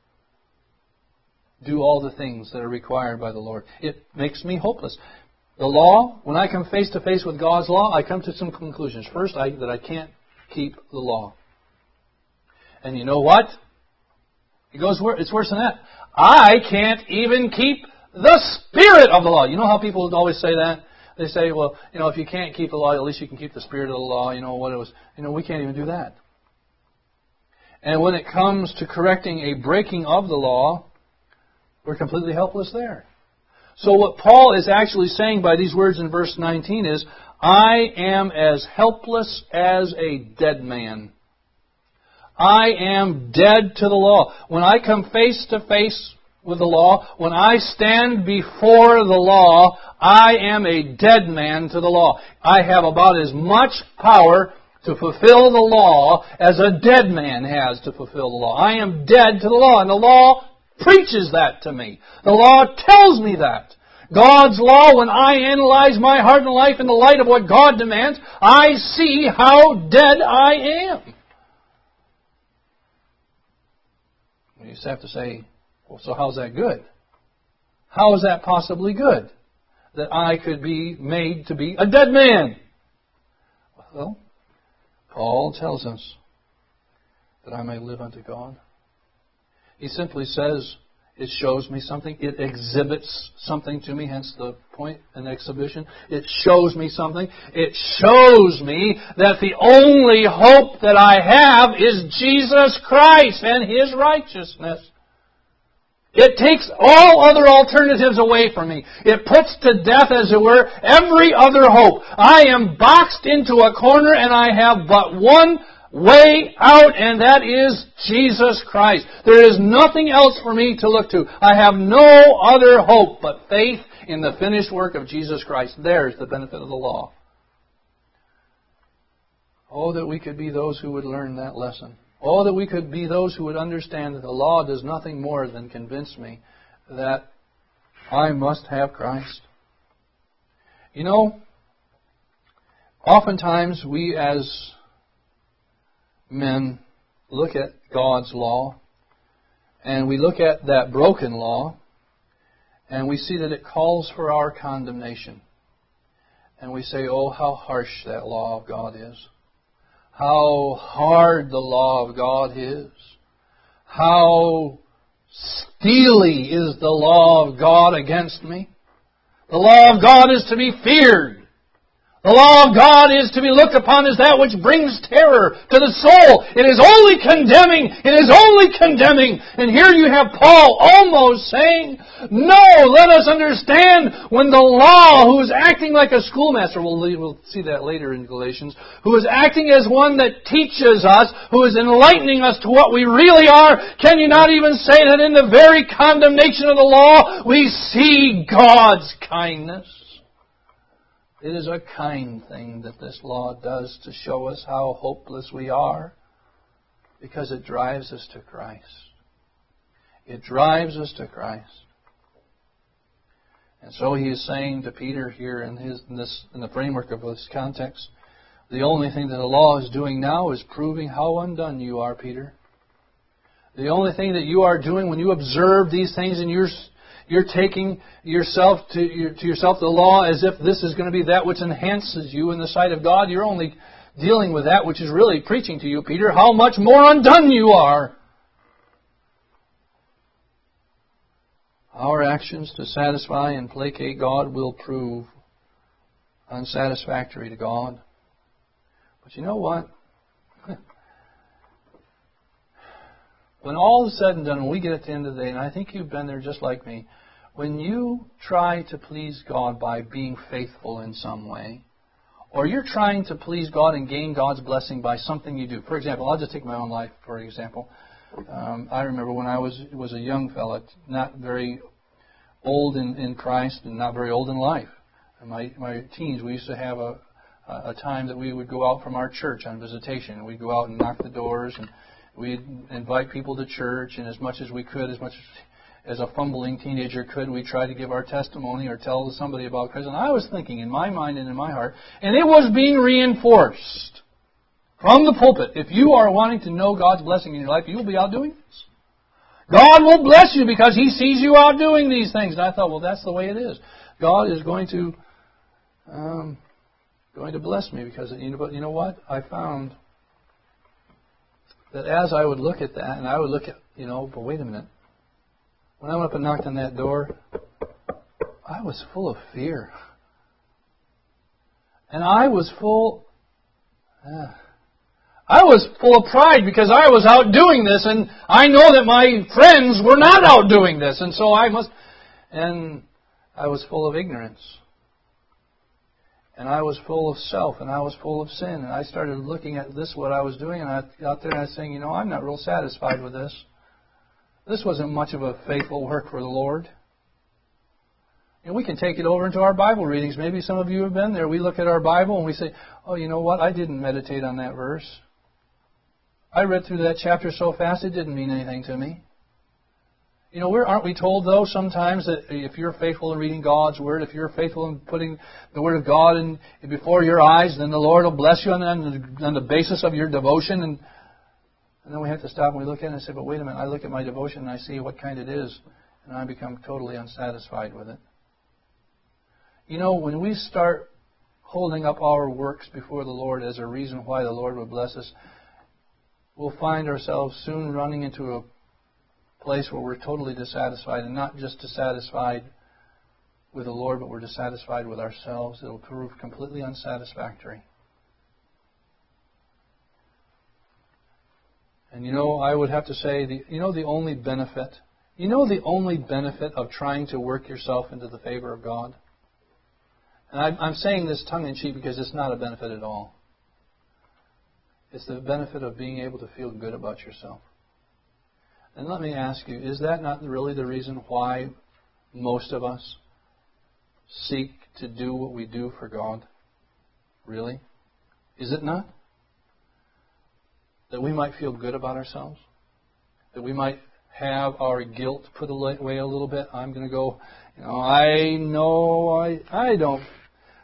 do all the things that are required by the Lord. It makes me hopeless. The law, when I come face to face with God's law, I come to some conclusions. First, I, that I can't keep the law. And you know what? It goes. It's worse than that. I can't even keep the spirit of the law. You know how people always say that? They say, well, you know, if you can't keep the law, at least you can keep the spirit of the law. You know what it was. You know, we can't even do that. And when it comes to correcting a breaking of the law, we're completely helpless there. So what Paul is actually saying by these words in verse nineteen is, I am as helpless as a dead man. I am dead to the law. When I come face to face with the law, when I stand before the law, I am a dead man to the law. I have about as much power to fulfill the law as a dead man has to fulfill the law. I am dead to the law, and the law preaches that to me. The law tells me that. God's law, when I analyze my heart and life in the light of what God demands, I see how dead I am. You just have to say, well, so how's that good? How is that possibly good? That I could be made to be a dead man? Well, Paul tells us that I may live unto God. He simply says, it shows me something. It exhibits something to me, hence the point in exhibition. It shows me something. It shows me that the only hope that I have is Jesus Christ and His righteousness. It takes all other alternatives away from me. It puts to death, as it were, every other hope. I am boxed into a corner and I have but one way out, and that is Jesus Christ. There is nothing else for me to look to. I have no other hope but faith in the finished work of Jesus Christ. There's the benefit of the law. Oh, that we could be those who would learn that lesson. Oh, that we could be those who would understand that the law does nothing more than convince me that I must have Christ. You know, Oftentimes we as men look at God's law and we look at that broken law and we see that it calls for our condemnation. And we say, oh, how harsh that law of God is. How hard the law of God is. How steely is the law of God against me. The law of God is to be feared. The law of God is to be looked upon as that which brings terror to the soul. It is only condemning. It is only condemning. And here you have Paul almost saying, no, let us understand when the law, who is acting like a schoolmaster, we'll, we'll see that later in Galatians, who is acting as one that teaches us, who is enlightening us to what we really are, can you not even say that in the very condemnation of the law, we see God's kindness? It is a kind thing that this law does to show us how hopeless we are, because it drives us to Christ. It drives us to Christ. And so he is saying to Peter here in, his, in, this, in the framework of this context, the only thing that the law is doing now is proving how undone you are, Peter. The only thing that you are doing when you observe these things and you're You're taking yourself to, your, to yourself the law as if this is going to be that which enhances you in the sight of God. You're only dealing with that which is really preaching to you, Peter, how much more undone you are. Our actions to satisfy and placate God will prove unsatisfactory to God. But you know what? When all is said and done, when we get at the end of the day, and I think you've been there just like me, when you try to please God by being faithful in some way, or you're trying to please God and gain God's blessing by something you do. For example, I'll just take my own life, for example. Um, I remember when I was was a young fella, not very old in, in Christ and not very old in life. In my, my teens, we used to have a, a time that we would go out from our church on visitation. We'd go out and knock the doors, and we'd invite people to church, and as much as we could, as much as a fumbling teenager could, we tried to give our testimony or tell somebody about Christ. And I was thinking in my mind and in my heart, and it was being reinforced from the pulpit. If you are wanting to know God's blessing in your life, you will be out doing this. God will bless you because He sees you out doing these things. And I thought, well, that's the way it is. God is going to um, going to bless me because you know, but you know what? I found that as I would look at that, and I would look at, you know, but wait a minute. When I went up and knocked on that door, I was full of fear. And I was full, uh, I was full of pride because I was out doing this, and I know that my friends were not out doing this, and so I must, and I was full of ignorance. And I was full of self, and I was full of sin. And I started looking at this, what I was doing, and I out there and I was saying, you know, I'm not real satisfied with this. This wasn't much of a faithful work for the Lord. And we can take it over into our Bible readings. Maybe some of you have been there. We look at our Bible and we say, oh, you know what? I didn't meditate on that verse. I read through that chapter so fast it didn't mean anything to me. You know, we're, aren't we told, though, sometimes that if you're faithful in reading God's Word, if you're faithful in putting the Word of God in, before your eyes, then the Lord will bless you on, on, the, on the basis of your devotion. And, and then we have to stop and we look at it and say, but wait a minute, I look at my devotion and I see what kind it is, and I become totally unsatisfied with it. You know, when we start holding up our works before the Lord as a reason why the Lord would bless us, we'll find ourselves soon running into a place where we're totally dissatisfied, and not just dissatisfied with the Lord, but we're dissatisfied with ourselves. It'll prove completely unsatisfactory. And you know, I would have to say, the, you know the only benefit, you know the only benefit of trying to work yourself into the favor of God? And I, I'm saying this tongue-in-cheek because it's not a benefit at all. It's the benefit of being able to feel good about yourself. And let me ask you, is that not really the reason why most of us seek to do what we do for God? Really? Is it not? That we might feel good about ourselves? That we might have our guilt put away a little bit? I'm going to go, you know, I know I, I don't,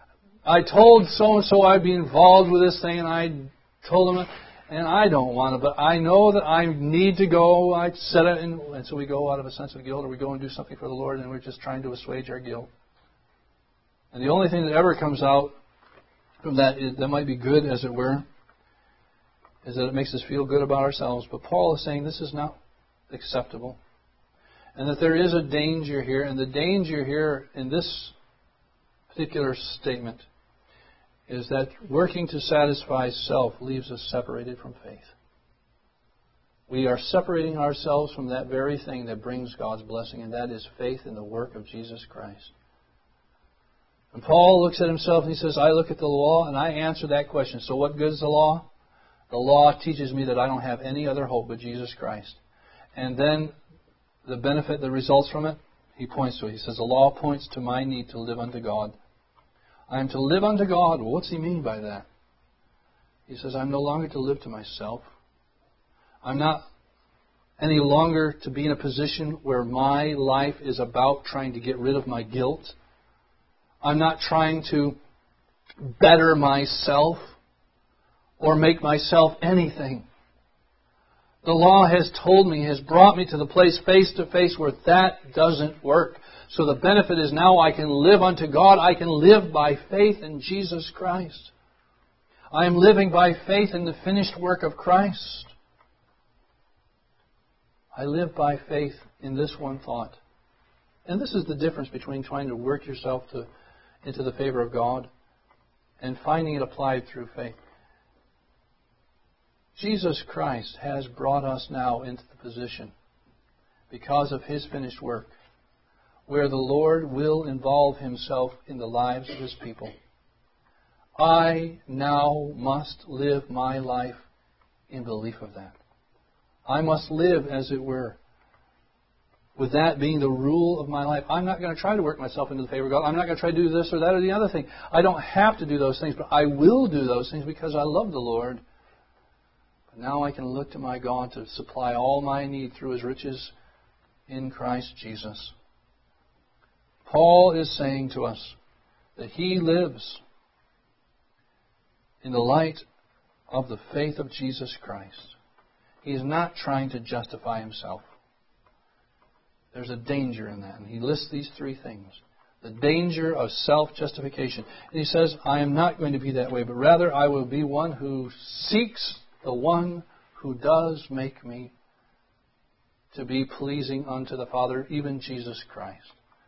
I told so-and-so I'd be involved with this thing, and I told them, and I don't want to, but I know that I need to go. I said it, and, and so we go out of a sense of guilt, or we go and do something for the Lord, and we're just trying to assuage our guilt. And the only thing that ever comes out from that, is, that might be good, as it were, is that it makes us feel good about ourselves. But Paul is saying this is not acceptable. And that there is a danger here. And the danger here in this particular statement is that working to satisfy self leaves us separated from faith. We are separating ourselves from that very thing that brings God's blessing, and that is faith in the work of Jesus Christ. And Paul looks at himself and he says, I look at the law and I answer that question. So what good is the law? The law teaches me that I don't have any other hope but Jesus Christ. And then the benefit that results from it, he points to it. He says, the law points to my need to live unto God. I am to live unto God. Well, what's he mean by that? He says, I'm no longer to live to myself. I'm not any longer to be in a position where my life is about trying to get rid of my guilt. I'm not trying to better myself or make myself anything. The law has told me, has brought me to the place face to face where that doesn't work. So the benefit is now I can live unto God. I can live by faith in Jesus Christ. I am living by faith in the finished work of Christ. I live by faith in this one thought. And this is the difference between trying to work yourself to, into the favor of God and finding it applied through faith. Jesus Christ has brought us now into the position, because of His finished work, where the Lord will involve Himself in the lives of His people. I now must live my life in belief of that. I must live, as it were, with that being the rule of my life. I'm not going to try to work myself into the favor of God. I'm not going to try to do this or that or the other thing. I don't have to do those things, but I will do those things because I love the Lord. But now I can look to my God to supply all my need through His riches in Christ Jesus. Paul is saying to us that he lives in the light of the faith of Jesus Christ. He is not trying to justify himself. There's a danger in that. And he lists these three things. The danger of self-justification. And he says, I am not going to be that way, but rather I will be one who seeks the one who does make me to be pleasing unto the Father, even Jesus Christ.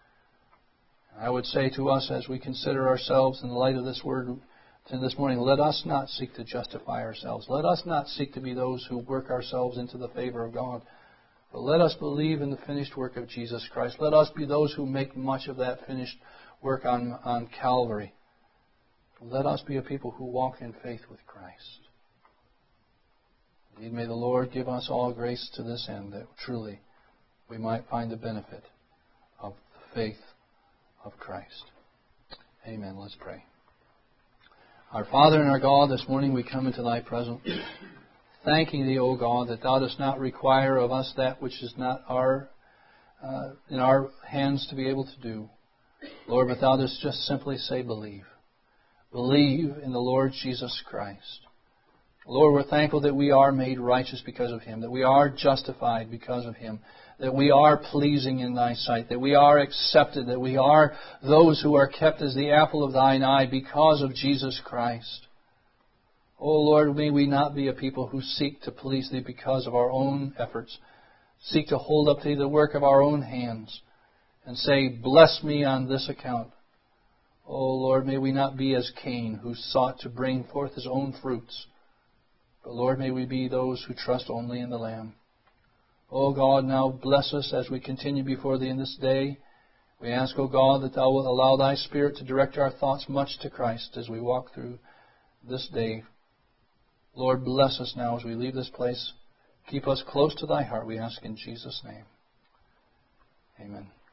I would say to us as we consider ourselves in the light of this word this morning, let us not seek to justify ourselves. Let us not seek to be those who work ourselves into the favor of God. But let us believe in the finished work of Jesus Christ. Let us be those who make much of that finished work on, on Calvary. Let us be a people who walk in faith with Christ. Indeed, may the Lord give us all grace to this end, that truly we might find the benefit of the faith of Christ. Amen. Let's pray. Our Father and our God, this morning we come into Thy presence, thanking Thee, O God, that Thou dost not require of us that which is not our uh, in our hands to be able to do. Lord, but Thou dost just simply say, believe. Believe in the Lord Jesus Christ. Lord, we're thankful that we are made righteous because of Him, that we are justified because of Him, that we are pleasing in Thy sight, that we are accepted, that we are those who are kept as the apple of Thine eye because of Jesus Christ. Oh Lord, may we not be a people who seek to please Thee because of our own efforts, seek to hold up to Thee the work of our own hands, and say, bless me on this account. Oh Lord, may we not be as Cain, who sought to bring forth his own fruits. But Lord, may we be those who trust only in the Lamb. Oh God, now bless us as we continue before Thee in this day. We ask, O God, that Thou wilt allow Thy Spirit to direct our thoughts much to Christ as we walk through this day. Lord, bless us now as we leave this place. Keep us close to Thy heart, we ask in Jesus' name. Amen.